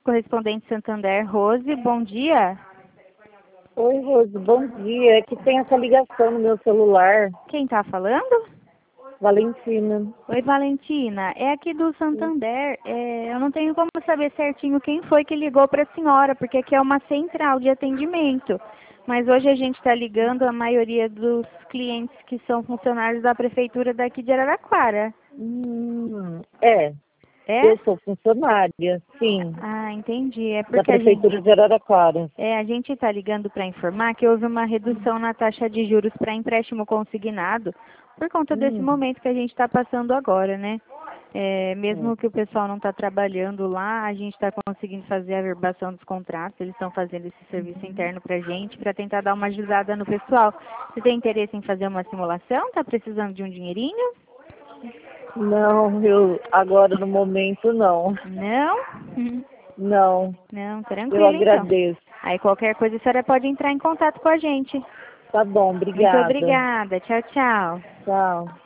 correspondente Santander, Rose, bom dia. Oi, Rose, bom dia. É que tem essa ligação no meu celular. Quem está falando? Valentina. Oi, Valentina. É aqui do Santander. Eu não tenho como saber certinho quem foi que ligou para a senhora, porque aqui é uma central de atendimento. Mas hoje a gente está ligando a maioria dos clientes que são funcionários da prefeitura daqui de Araraquara. É. É? Eu sou funcionária, sim, Ah, entendi. É da porque Prefeitura de Araraquara. a gente está ligando para informar que houve uma redução na taxa de juros para empréstimo consignado por conta desse momento que a gente está passando agora, né? Mesmo que o pessoal não está trabalhando lá, a gente está conseguindo fazer a averbação dos contratos, eles estão fazendo esse serviço interno para a gente, para tentar dar uma ajudada no pessoal. Você tem interesse em fazer uma simulação? Está precisando de um dinheirinho? Não, eu agora no momento não. Não? Não, Não, eu tranquilo então. agradeço. Aí qualquer coisa a senhora pode entrar em contato com a gente. Tá bom, Muito obrigada. obrigada. Tchau, tchau. Tchau.